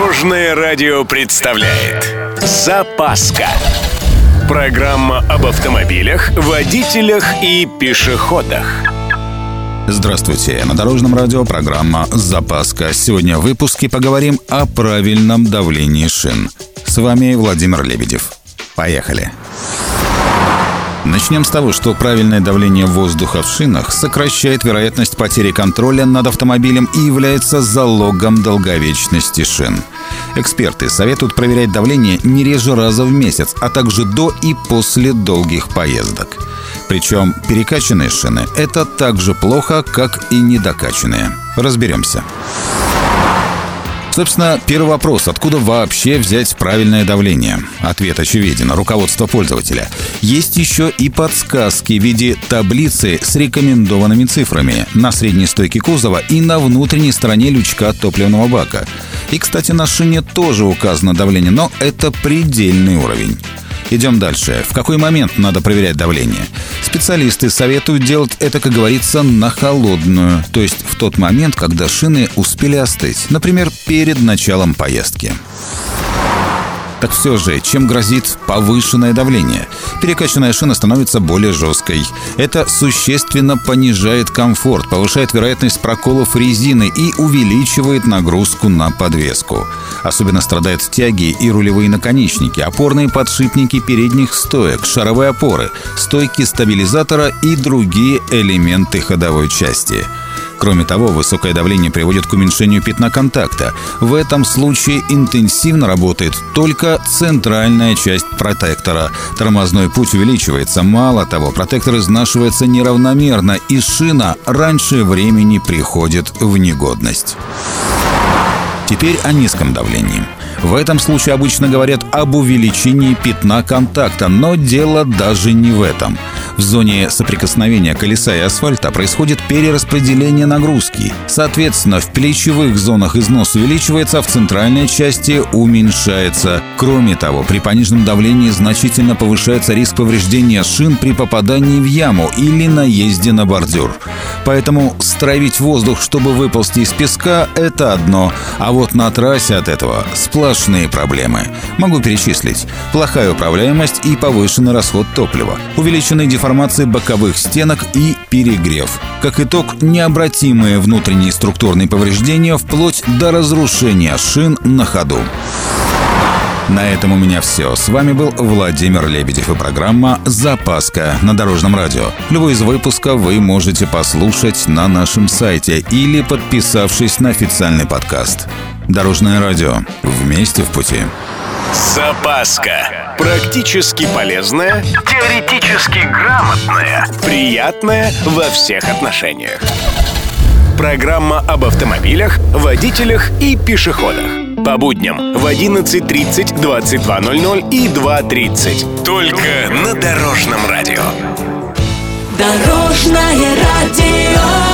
Дорожное радио представляет «Запаска». Программа об автомобилях, водителях и пешеходах. Здравствуйте, на Дорожном радио программа «Запаска». Сегодня в выпуске поговорим о правильном давлении шин. С вами Владимир Лебедев. Поехали! Начнем с того, что правильное давление воздуха в шинах сокращает вероятность потери контроля над автомобилем и является залогом долговечности шин. Эксперты советуют проверять давление не реже раза в месяц, а также до и после долгих поездок. Причем перекачанные шины – это так же плохо, как и недокачанные. Разберемся. Собственно, первый вопрос: откуда вообще взять правильное давление? Ответ очевиден: руководство пользователя. Есть еще и подсказки в виде таблицы с рекомендованными цифрами на средней стойке кузова и на внутренней стороне лючка топливного бака. И, кстати, на шине тоже указано давление, но это предельный уровень. Идем дальше. В какой момент надо проверять давление? Специалисты советуют делать это, как говорится, на холодную, то есть в тот момент, когда шины успели остыть, например, перед началом поездки. Так все же, чем грозит повышенное давление? Перекачанная шина становится более жесткой. Это существенно понижает комфорт, повышает вероятность проколов резины и увеличивает нагрузку на подвеску. Особенно страдают тяги и рулевые наконечники, опорные подшипники передних стоек, шаровые опоры, стойки стабилизатора и другие элементы ходовой части. Кроме того, высокое давление приводит к уменьшению пятна контакта. В этом случае интенсивно работает только центральная часть протектора. Тормозной путь увеличивается. Мало того, протектор изнашивается неравномерно, и шина раньше времени приходит в негодность. Теперь о низком давлении. В этом случае обычно говорят об увеличении пятна контакта, но дело даже не в этом. В зоне соприкосновения колеса и асфальта происходит перераспределение нагрузки. Соответственно, в плечевых зонах износ увеличивается, а в центральной части уменьшается. Кроме того, при пониженном давлении значительно повышается риск повреждения шин при попадании в яму или наезде на бордюр. Поэтому стравить воздух, чтобы выползти из песка, это одно, а вот на трассе от этого сплошные проблемы. Могу перечислить: плохая управляемость и повышенный расход топлива, увеличенные деформации боковых стенок и перегрев. Как итог, необратимые внутренние структурные повреждения вплоть до разрушения шин на ходу. На этом у меня все. С вами был Владимир Лебедев и программа «Запаска» на Дорожном радио. Любой из выпусков вы можете послушать на нашем сайте или подписавшись на официальный подкаст. Дорожное радио. Вместе в пути. «Запаска». Практически полезная, теоретически грамотная, приятная во всех отношениях. Программа об автомобилях, водителях и пешеходах. По будням в 11:30, 22:00 и 2:30. Только на Дорожном радио. Дорожное радио.